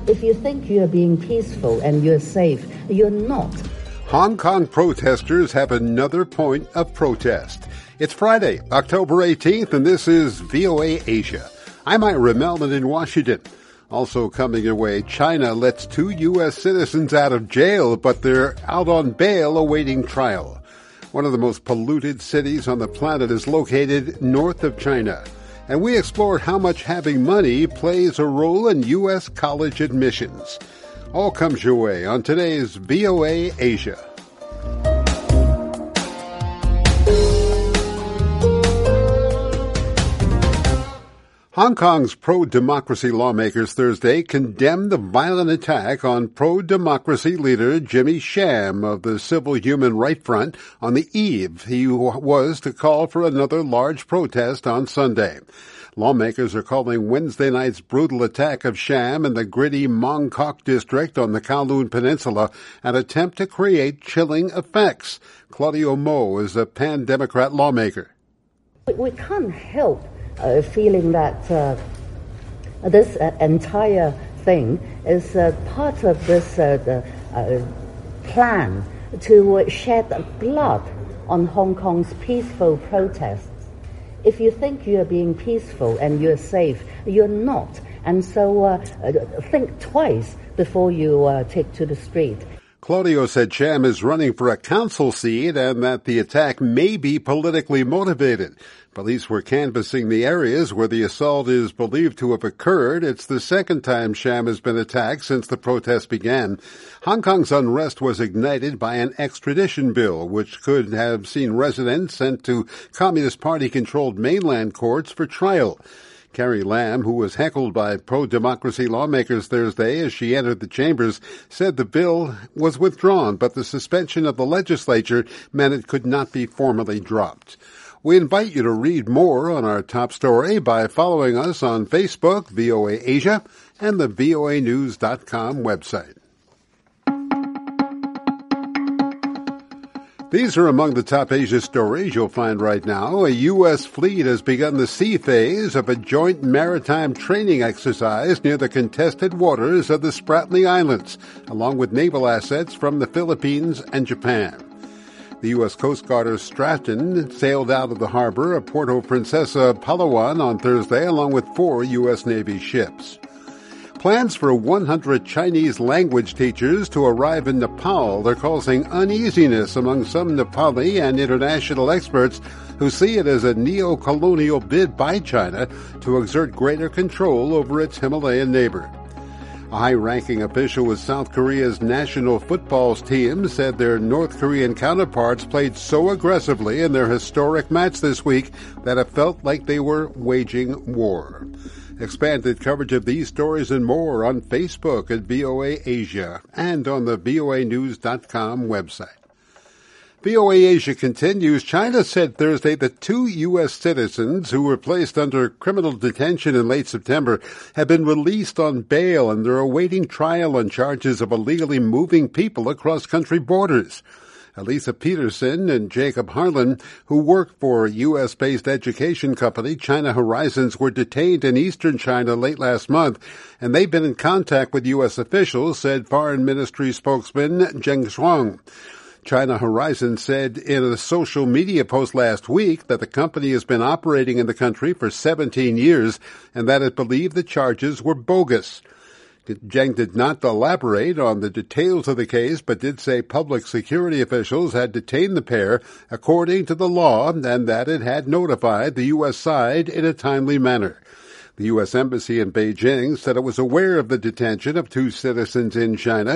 If you think you're being peaceful and you're safe, you're not. Hong Kong protesters have another point of protest. It's Friday, October 18th, and this is VOA Asia. I'm Ira Melman in Washington. Also coming your way, China lets 2 U.S. citizens out of jail, but they're out on bail awaiting trial. One of the most polluted cities on the planet is located north of China. And we explored how much having money plays a role in U.S. college admissions. All comes your way on today's VOA Asia. Hong Kong's pro-democracy lawmakers Thursday condemned the violent attack on pro-democracy leader Jimmy Sham of the Civil Human Rights Front on the eve he was to call for another large protest on Sunday. Lawmakers are calling Wednesday night's brutal attack of Sham in the gritty Mong Kok district on the Kowloon Peninsula an attempt to create chilling effects. Claudio Mo is a pan-Democrat lawmaker. We can't help feeling that this entire thing is part of this plan to shed blood on Hong Kong's peaceful protests. If you think you're being peaceful and you're safe, you're not. And so think twice before you take to the street. Claudio said Sham is running for a council seat and that the attack may be politically motivated. Police were canvassing the areas where the assault is believed to have occurred. It's the second time Sham has been attacked since the protest began. Hong Kong's unrest was ignited by an extradition bill, which could have seen residents sent to Communist Party-controlled mainland courts for trial. Carrie Lam, who was heckled by pro-democracy lawmakers Thursday as she entered the chambers, said the bill was withdrawn, but the suspension of the legislature meant it could not be formally dropped. We invite you to read more on our top story by following us on Facebook, VOA Asia, and the voanews.com website. These are among the top Asia stories you'll find right now. A U.S. fleet has begun the sea phase of a joint maritime training exercise near the contested waters of the Spratly Islands, along with naval assets from the Philippines and Japan. The U.S. Coast Guard Stratton sailed out of the harbor of Puerto Princesa, Palawan on Thursday, along with 4 U.S. Navy ships. Plans for 100 Chinese language teachers to arrive in Nepal are causing uneasiness among some Nepali and international experts who see it as a neo-colonial bid by China to exert greater control over its Himalayan neighbor. A high-ranking official with South Korea's national football team said their North Korean counterparts played so aggressively in their historic match this week that it felt like they were waging war. Expanded coverage of these stories and more on Facebook at VOA Asia and on the voanews.com website. VOA Asia continues. China said Thursday that 2 U.S. citizens who were placed under criminal detention in late September have been released on bail and they're awaiting trial on charges of illegally moving people across country borders. Elisa Peterson and Jacob Harlan, who work for a U.S.-based education company, China Horizons, were detained in eastern China late last month, and they've been in contact with U.S. officials, said Foreign Ministry spokesman Zheng Shuang. China Horizons said in a social media post last week that the company has been operating in the country for 17 years and that it believed the charges were bogus. Zheng did not elaborate on the details of the case, but did say public security officials had detained the pair according to the law and that it had notified the U.S. side in a timely manner. The U.S. Embassy in Beijing said it was aware of the detention of 2 citizens in China.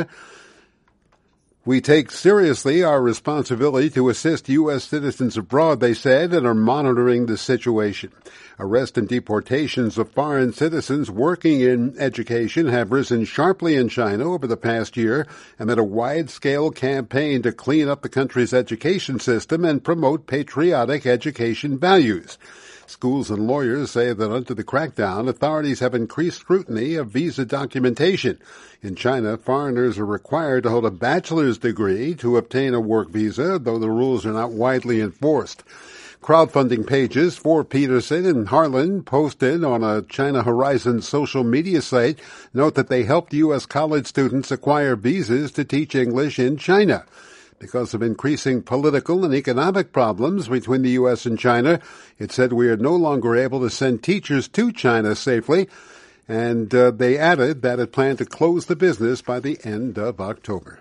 We take seriously our responsibility to assist U.S. citizens abroad, they said, and are monitoring the situation. Arrest and deportations of foreign citizens working in education have risen sharply in China over the past year amid a wide-scale campaign to clean up the country's education system and promote patriotic education values. Schools and lawyers say that under the crackdown, authorities have increased scrutiny of visa documentation. In China, foreigners are required to hold a bachelor's degree to obtain a work visa, though the rules are not widely enforced. Crowdfunding pages for Peterson and Harlan, posted on a China Horizon social media site, note that they helped U.S. college students acquire visas to teach English in China. Because of increasing political and economic problems between the U.S. and China, it said we are no longer able to send teachers to China safely, and they added that it planned to close the business by the end of October.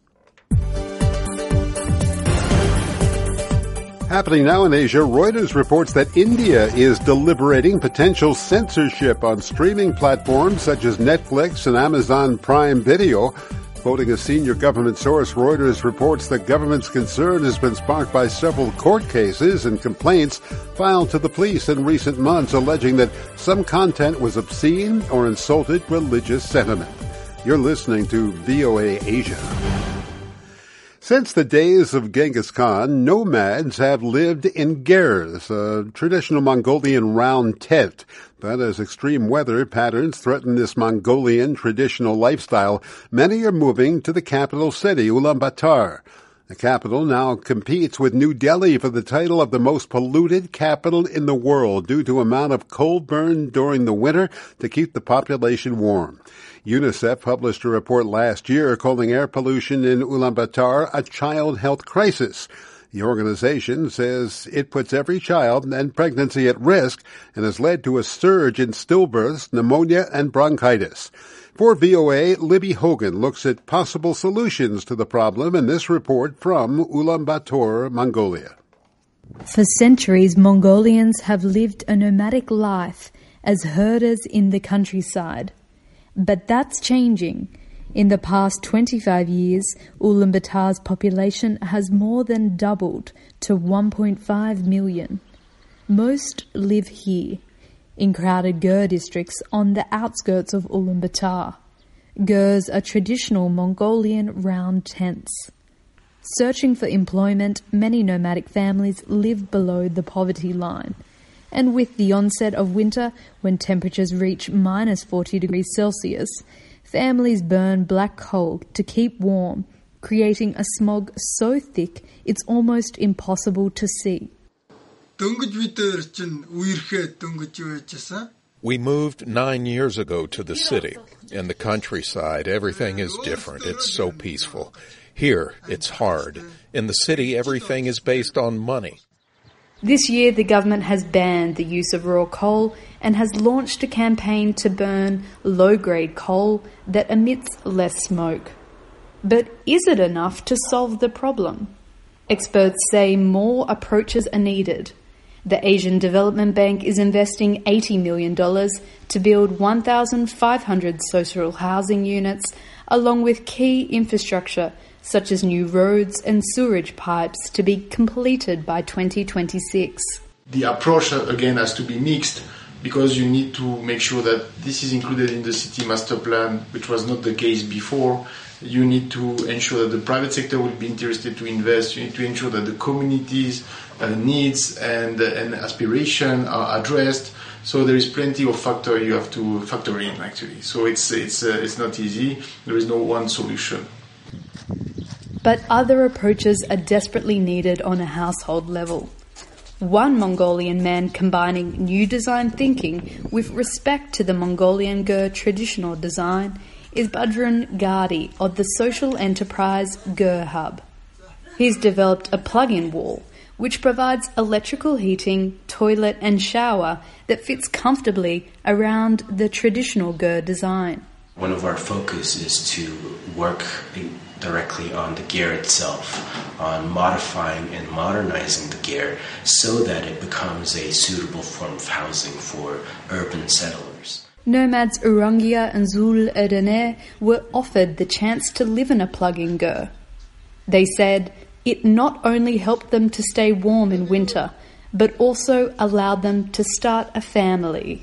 Happening now in Asia, Reuters reports that India is deliberating potential censorship on streaming platforms such as Netflix and Amazon Prime Video. Quoting a senior government source, Reuters reports the government's concern has been sparked by several court cases and complaints filed to the police in recent months alleging that some content was obscene or insulted religious sentiment. You're listening to VOA Asia. Since the days of Genghis Khan, nomads have lived in gers, a traditional Mongolian round tent. But as extreme weather patterns threaten this Mongolian traditional lifestyle, many are moving to the capital city, Ulaanbaatar. The capital now competes with New Delhi for the title of the most polluted capital in the world due to amount of coal burned during the winter to keep the population warm. UNICEF published a report last year calling air pollution in Ulaanbaatar a child health crisis. The organization says it puts every child and pregnancy at risk and has led to a surge in stillbirths, pneumonia, and bronchitis. For VOA, Libby Hogan looks at possible solutions to the problem in this report from Ulaanbaatar, Mongolia. For centuries, Mongolians have lived a nomadic life as herders in the countryside. But that's changing. In the past 25 years, Ulaanbaatar's population has more than doubled to 1.5 million. Most live here, in crowded ger districts on the outskirts of Ulaanbaatar. Gers are traditional Mongolian round tents. Searching for employment, many nomadic families live below the poverty line. And with the onset of winter, when temperatures reach minus 40 degrees Celsius, families burn black coal to keep warm, creating a smog so thick it's almost impossible to see. We moved 9 years ago to the city. In the countryside, everything is different. It's so peaceful. Here, it's hard. In the city, everything is based on money. This year, the government has banned the use of raw coal and has launched a campaign to burn low-grade coal that emits less smoke. But is it enough to solve the problem? Experts say more approaches are needed. The Asian Development Bank is investing $80 million to build 1,500 social housing units, along with key infrastructure such as new roads and sewerage pipes to be completed by 2026. The approach, again, has to be mixed because you need to make sure that this is included in the city master plan, which was not the case before. You need to ensure that the private sector will be interested to invest. You need to ensure that the community's needs and aspiration are addressed. So there is plenty of factor you have to factor in, actually. So it's not easy. There is no one solution. But other approaches are desperately needed on a household level. One Mongolian man combining new design thinking with respect to the Mongolian ger traditional design is Badrun Gardi of the social enterprise Ger Hub. He's developed a plug-in wall which provides electrical heating, toilet and shower that fits comfortably around the traditional ger design. One of our focus is to work directly on the ger itself, on modifying and modernizing the ger so that it becomes a suitable form of housing for urban settlers. Nomads Urangia and Zul Erdener were offered the chance to live in a plug-in ger. They said it not only helped them to stay warm in winter, but also allowed them to start a family.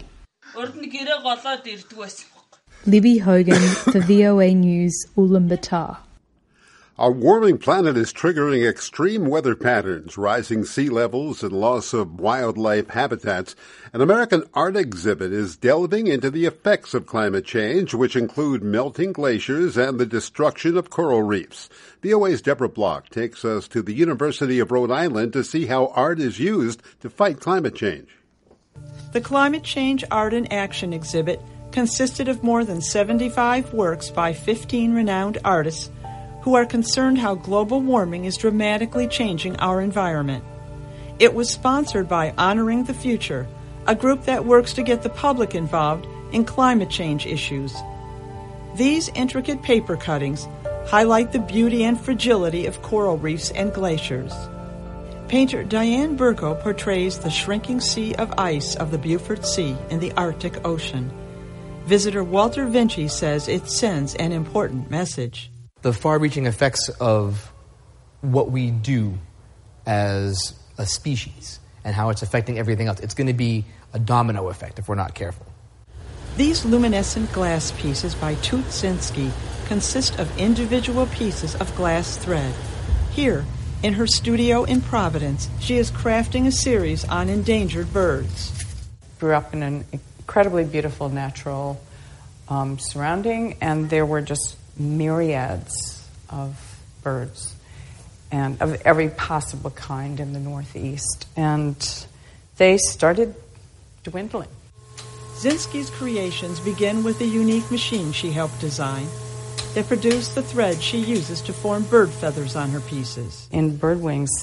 Libby Hogan for VOA News, Ulaanbaatar. Our warming planet is triggering extreme weather patterns, rising sea levels, and loss of wildlife habitats. An American art exhibit is delving into the effects of climate change, which include melting glaciers and the destruction of coral reefs. VOA's Deborah Block takes us to the University of Rhode Island to see how art is used to fight climate change. The Climate Change Art in Action exhibit consisted of more than 75 works by 15 renowned artists who are concerned how global warming is dramatically changing our environment. It was sponsored by Honoring the Future, a group that works to get the public involved in climate change issues. These intricate paper cuttings highlight the beauty and fragility of coral reefs and glaciers. Painter Diane Burgo portrays the shrinking sea of ice of the Beaufort Sea in the Arctic Ocean. Visitor Walter Vinci says it sends an important message. The far-reaching effects of what we do as a species and how it's affecting everything else. It's going to be a domino effect if we're not careful. These luminescent glass pieces by Toot Zinsky consist of individual pieces of glass thread. Here, in her studio in Providence, she is crafting a series on endangered birds. Grew up in an incredibly beautiful natural surrounding, and there were just myriads of birds and of every possible kind in the Northeast, and they started dwindling. Zinsky's creations begin with a unique machine she helped design that produced the thread she uses to form bird feathers on her pieces. In bird wings,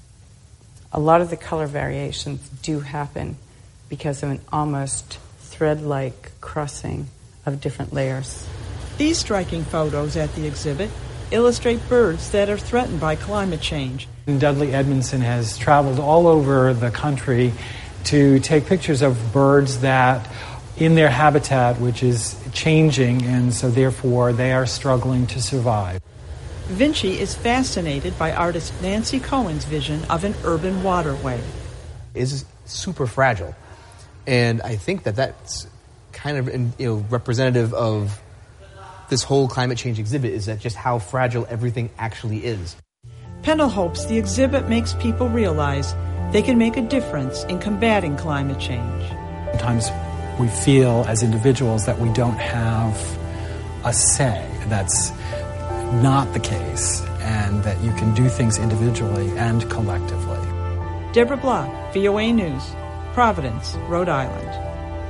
a lot of the color variations do happen because of an almost thread-like crossing of different layers. These striking photos at the exhibit illustrate birds that are threatened by climate change. Dudley Edmondson has traveled all over the country to take pictures of birds that in their habitat, which is changing, and so therefore they are struggling to survive. Vinci is fascinated by artist Nancy Cohen's vision of an urban waterway. It's super fragile, and I think that that's kind of representative of this whole climate change exhibit, is that just how fragile everything actually is. Pendle hopes the exhibit makes people realize they can make a difference in combating climate change. Sometimes we feel as individuals that we don't have a say. That's not the case, and that you can do things individually and collectively. Deborah Block, VOA News, Providence, Rhode Island.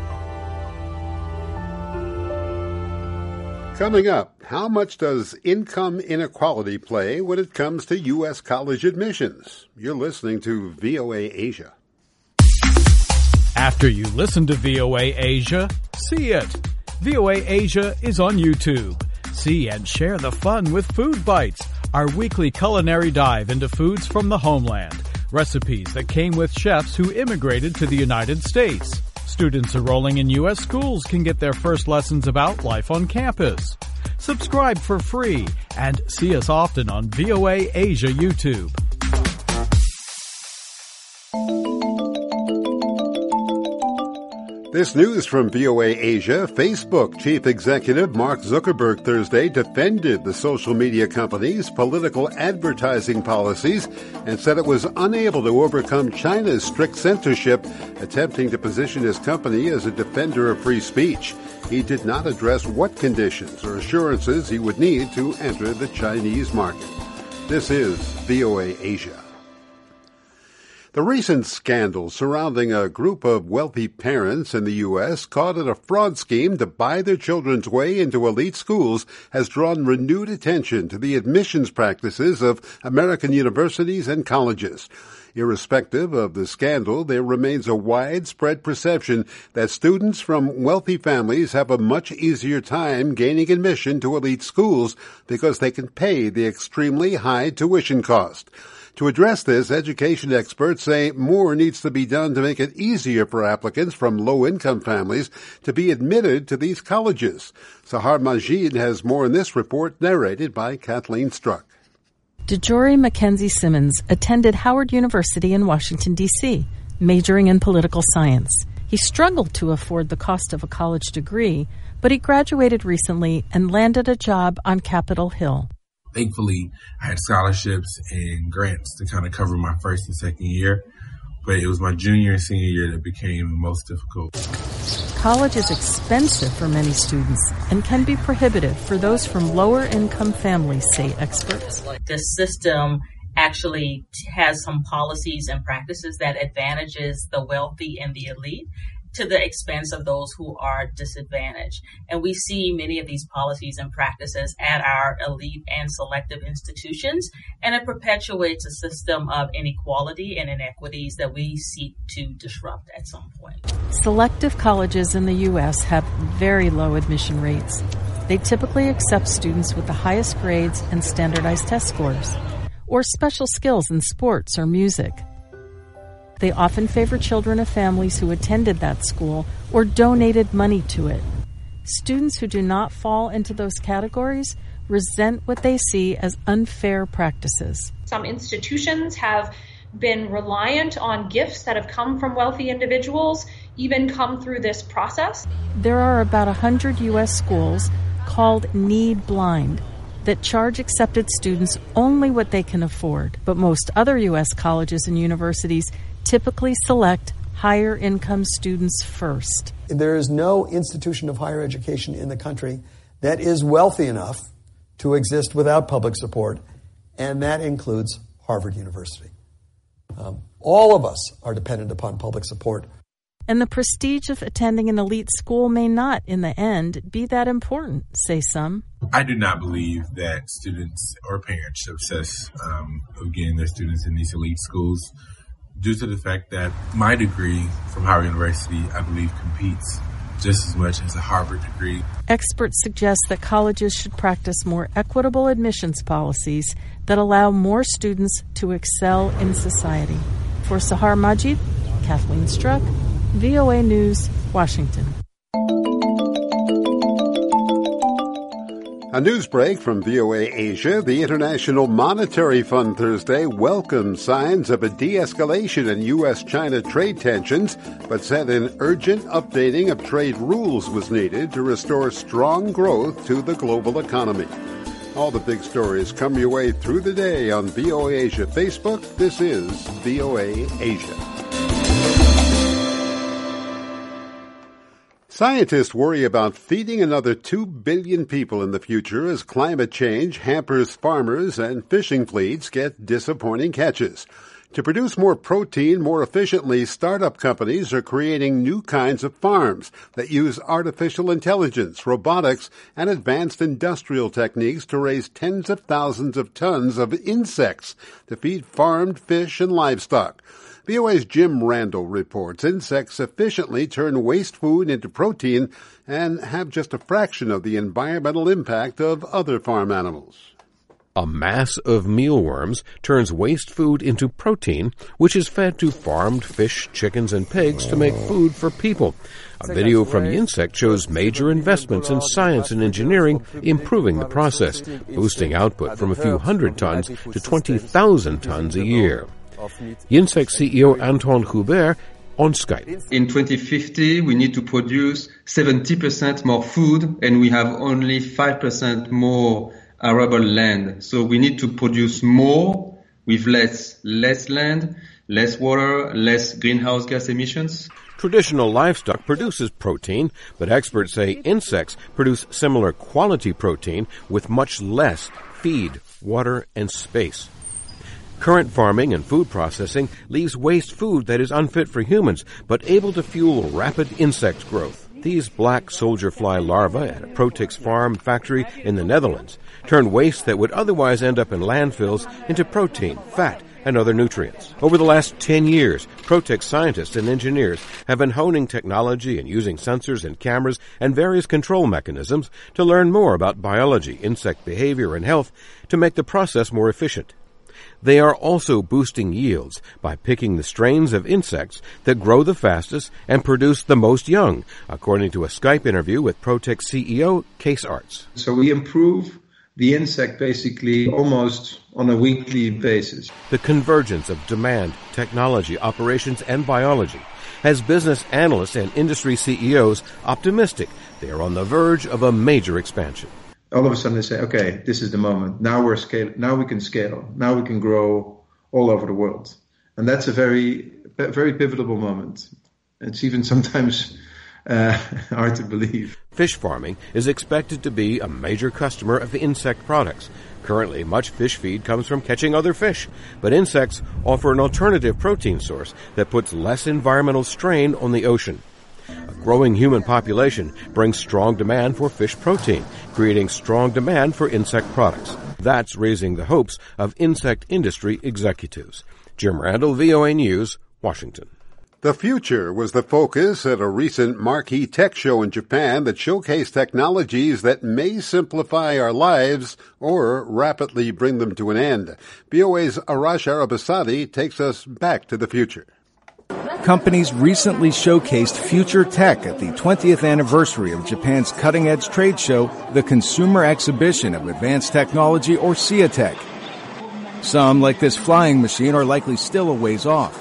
Coming up, how much does income inequality play when it comes to U.S. college admissions? You're listening to VOA Asia. After you listen to VOA Asia, see it. VOA Asia is on YouTube. See and share the fun with Food Bites, our weekly culinary dive into foods from the homeland. Recipes that came with chefs who immigrated to the United States. Students enrolling in U.S. schools can get their first lessons about life on campus. Subscribe for free and see us often on VOA Asia YouTube. This news from VOA Asia. Facebook chief executive Mark Zuckerberg Thursday defended the social media company's political advertising policies and said it was unable to overcome China's strict censorship, attempting to position his company as a defender of free speech. He did not address what conditions or assurances he would need to enter the Chinese market. This is VOA Asia. The recent scandal surrounding a group of wealthy parents in the U.S. caught in a fraud scheme to buy their children's way into elite schools has drawn renewed attention to the admissions practices of American universities and colleges. Irrespective of the scandal, there remains a widespread perception that students from wealthy families have a much easier time gaining admission to elite schools because they can pay the extremely high tuition cost. To address this, education experts say more needs to be done to make it easier for applicants from low-income families to be admitted to these colleges. Sahar Majid has more in this report, narrated by Kathleen Struck. DeJory Mackenzie Simmons attended Howard University in Washington, D.C., majoring in political science. He struggled to afford the cost of a college degree, but he graduated recently and landed a job on Capitol Hill. Thankfully, I had scholarships and grants to kind of cover my first and second year, but it was my junior and senior year that became the most difficult. College is expensive for many students and can be prohibitive for those from lower-income families, say experts. The system actually has some policies and practices that advantages the wealthy and the elite to the expense of those who are disadvantaged. And we see many of these policies and practices at our elite and selective institutions, and it perpetuates a system of inequality and inequities that we seek to disrupt at some point. Selective colleges in the U.S. have very low admission rates. They typically accept students with the highest grades and standardized test scores, or special skills in sports or music. They often favor children of families who attended that school or donated money to it. Students who do not fall into those categories resent what they see as unfair practices. Some institutions have been reliant on gifts that have come from wealthy individuals, even come through this process. There are about 100 U.S. schools called Need Blind that charge accepted students only what they can afford. But most other U.S. colleges and universities typically select higher income students first. There is no institution of higher education in the country that is wealthy enough to exist without public support, and that includes Harvard University. All of us are dependent upon public support. And the prestige of attending an elite school may not, in the end, be that important, say some. I do not believe that students or parents should obsess of getting their students in these elite schools, due to the fact that my degree from Howard University, I believe, competes just as much as a Harvard degree. Experts suggest that colleges should practice more equitable admissions policies that allow more students to excel in society. For Sahar Majid, Kathleen Struck, VOA News, Washington. A news break from VOA Asia. The International Monetary Fund Thursday welcomed signs of a de-escalation in U.S.-China trade tensions, but said an urgent updating of trade rules was needed to restore strong growth to the global economy. All the big stories come your way through the day on VOA Asia Facebook. This is VOA Asia. Scientists worry about feeding another 2 billion people in the future as climate change hampers farmers and fishing fleets get disappointing catches. To produce more protein more efficiently, startup companies are creating new kinds of farms that use artificial intelligence, robotics, and advanced industrial techniques to raise tens of thousands of tons of insects to feed farmed fish and livestock. VOA's Jim Randall reports insects efficiently turn waste food into protein and have just a fraction of the environmental impact of other farm animals. A mass of mealworms turns waste food into protein, which is fed to farmed fish, chickens, and pigs to make food for people. A video from Insect shows major investments in science and engineering improving the process, boosting output from a few hundred tons to 20,000 tons a year. Insect CEO Anton Hubert on Skype. In 2050, we need to produce 70% more food, and we have only 5% more arable land. So we need to produce more with less land, less water, less greenhouse gas emissions. Traditional livestock produces protein, but experts say insects produce similar quality protein with much less feed, water, and space. Current farming and food processing leaves waste food that is unfit for humans, but able to fuel rapid insect growth. These black soldier fly larvae at a Protix farm factory in the Netherlands turn waste that would otherwise end up in landfills into protein, fat, and other nutrients. Over the last 10 years, Protix scientists and engineers have been honing technology and using sensors and cameras and various control mechanisms to learn more about biology, insect behavior, and health to make the process more efficient. They are also boosting yields by picking the strains of insects that grow the fastest and produce the most young, according to a Skype interview with Protix CEO Case Arts. So we improve the insect basically almost on a weekly basis. The convergence of demand, technology, operations, and biology has business analysts and industry CEOs optimistic they are on the verge of a major expansion. all of a sudden they say, okay, this is the moment. Now we can scale. Now we can grow all over the world. And that's a very, very pivotal moment. It's even sometimes hard to believe. Fish farming is expected to be a major customer of insect products. Currently, much fish feed comes from catching other fish, but insects offer an alternative protein source that puts less environmental strain on the ocean. A growing human population brings strong demand for fish protein, creating strong demand for insect products. That's raising the hopes of insect industry executives. Jim Randall, VOA News, Washington. The future was the focus at a recent marquee tech show in Japan that showcased technologies that may simplify our lives or rapidly bring them to an end. VOA's Arash Arabasadi takes us back to the future. Companies recently showcased future tech at the 20th anniversary of Japan's cutting-edge trade show, the Consumer Exhibition of Advanced Technology, or CEATEC. Some, like this flying machine, are likely still a ways off.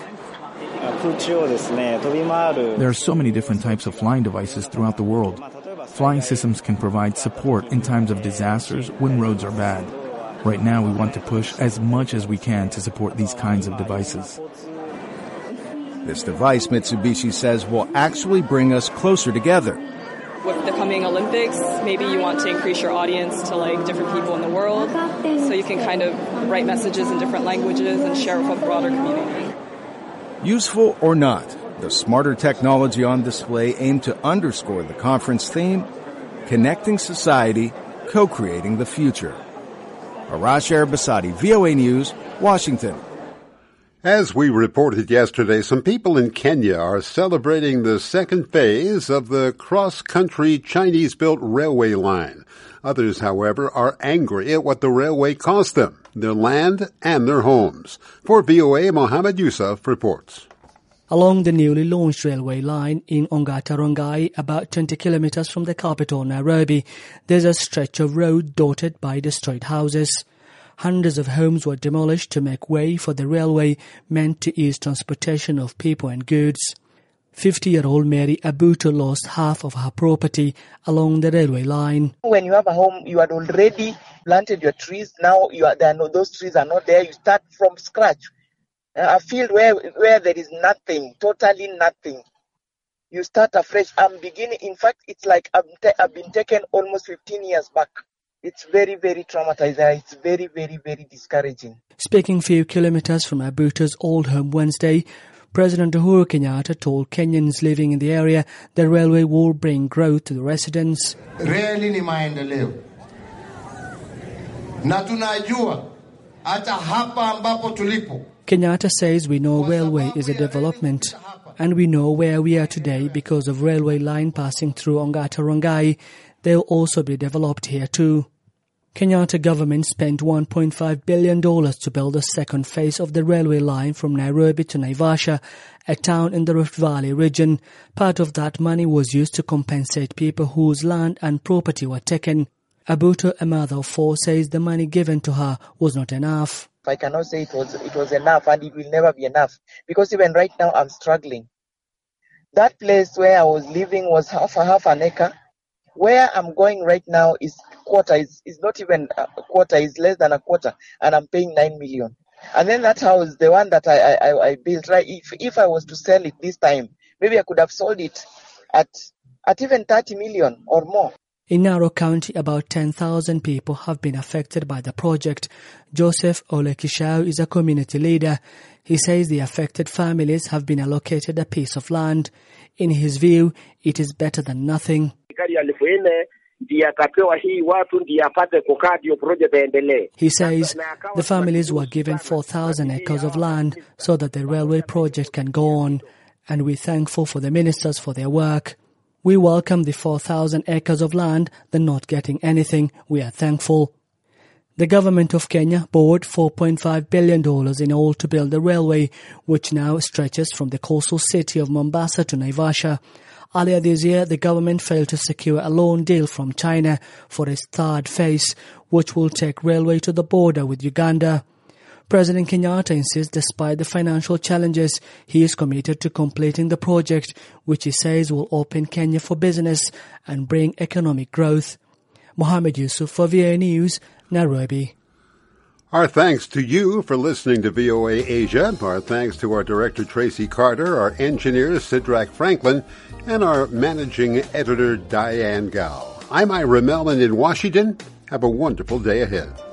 There are so many different types of flying devices throughout the world. Flying systems can provide support in times of disasters when roads are bad. Right now, we want to push as much as we can to support these kinds of devices. This device, Mitsubishi says, will actually bring us closer together. With the coming Olympics, maybe you want to increase your audience to different people in the world, so you can kind of write messages in different languages and share with a broader community. Useful or not, the smarter technology on display aimed to underscore the conference theme, Connecting Society, Co-Creating the Future. Arash Arabasadi, VOA News, Washington. As we reported yesterday, some people in Kenya are celebrating the second phase of the cross-country Chinese-built railway line. Others, however, are angry at what the railway cost them, their land and their homes. For VOA, Mohammed Yusuf reports. Along the newly launched railway line in Ongata Rongai, about 20 kilometers from the capital Nairobi, there's a stretch of road dotted by destroyed houses. Hundreds of homes were demolished to make way for the railway meant to ease transportation of people and goods. 50-year-old Mary Abuto lost half of her property along the railway line. When you have a home, you had already planted your trees. Now those trees are not there. You start from scratch. A field where there is nothing, totally nothing. You start afresh. I'm beginning. In fact, it's like I've been taken almost 15 years back. It's very, very traumatizing. It's very, very, very discouraging. Speaking few kilometers from Abuto's old home Wednesday, President Uhuru Kenyatta told Kenyans living in the area the railway will bring growth to the residents. Reli ni maendeleo. Na tunajua hata hapa ambapo tulipo. Kenyatta says we know railway is a development, and we know where we are today because of railway line passing through Ongata Rongai. They'll also be developed here too. Kenyatta government spent $1.5 billion to build the second phase of the railway line from Nairobi to Naivasha, a town in the Rift Valley region. Part of that money was used to compensate people whose land and property were taken. Abuto, a mother of four, says the money given to her was not enough. I cannot say it was enough, and it will never be enough, because even right now I'm struggling. That place where I was living was half an acre. Where I'm going right now is quarter, is not even a quarter, is less than a quarter, and I'm paying 9 million. And then that house, the one that I built, right, if I was to sell it this time, maybe I could have sold it at even 30 million or more. In Narok County, about 10,000 people have been affected by the project. Joseph Olekishau is a community leader. He says the affected families have been allocated a piece of land. In his view, it is better than nothing. He says the families were given 4,000 acres of land so that the railway project can go on, and we're thankful for the ministers for their work. We welcome the 4,000 acres of land. They're not getting anything. We are thankful. The government of Kenya borrowed $4.5 billion in all to build the railway, which now stretches from the coastal city of Mombasa to Naivasha. Earlier this year, the government failed to secure a loan deal from China for its third phase, which will take railway to the border with Uganda. President Kenyatta insists despite the financial challenges, he is committed to completing the project, which he says will open Kenya for business and bring economic growth. Mohammed Yusuf for VOA News, Nairobi. Our thanks to you for listening to VOA Asia. Our thanks to our director, Tracy Carter, our engineer, Sidrak Franklin, and our managing editor, Diane Gao. I'm Ira Melman in Washington. Have a wonderful day ahead.